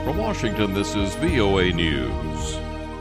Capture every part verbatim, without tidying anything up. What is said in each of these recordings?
From Washington, this is V O A News.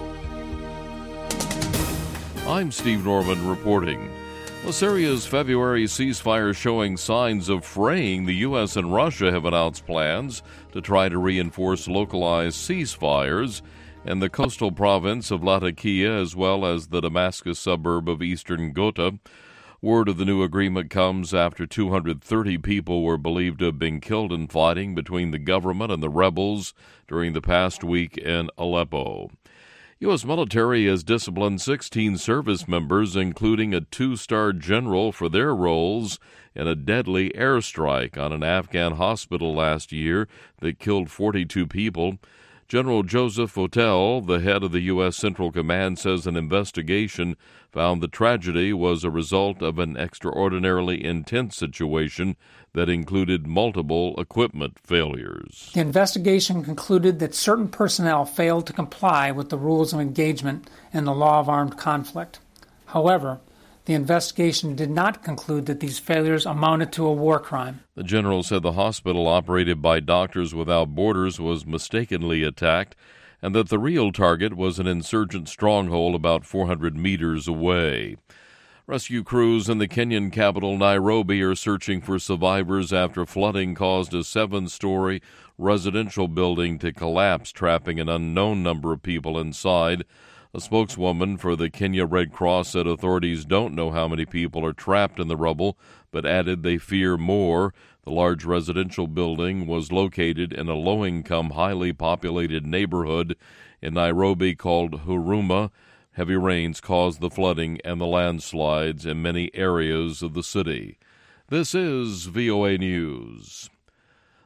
I'm Steve Norman reporting. Well, Syria's February ceasefire showing signs of fraying. The U S and Russia have announced plans to try to reinforce localized ceasefires in the coastal province of Latakia as well as the Damascus suburb of eastern Ghouta. Word of the new agreement comes after two hundred thirty people were believed to have been killed in fighting between the government and the rebels during the past week in Aleppo. U S military has disciplined sixteen service members, including a two-star general, for their roles in a deadly airstrike on an Afghan hospital last year that killed forty-two people. General Joseph Votel, the head of the U S Central Command, says an investigation found the tragedy was a result of an extraordinarily intense situation that included multiple equipment failures. The investigation concluded that certain personnel failed to comply with the rules of engagement in the law of armed conflict. However, the investigation did not conclude that these failures amounted to a war crime. The general said the hospital operated by Doctors Without Borders was mistakenly attacked and that the real target was an insurgent stronghold about four hundred meters away. Rescue crews in the Kenyan capital Nairobi are searching for survivors after flooding caused a seven-story residential building to collapse, trapping an unknown number of people inside. A spokeswoman for the Kenya Red Cross said authorities don't know how many people are trapped in the rubble, but added they fear more. The large residential building was located in a low-income, highly populated neighborhood in Nairobi called Huruma. Heavy rains caused the flooding and the landslides in many areas of the city. This is V O A News.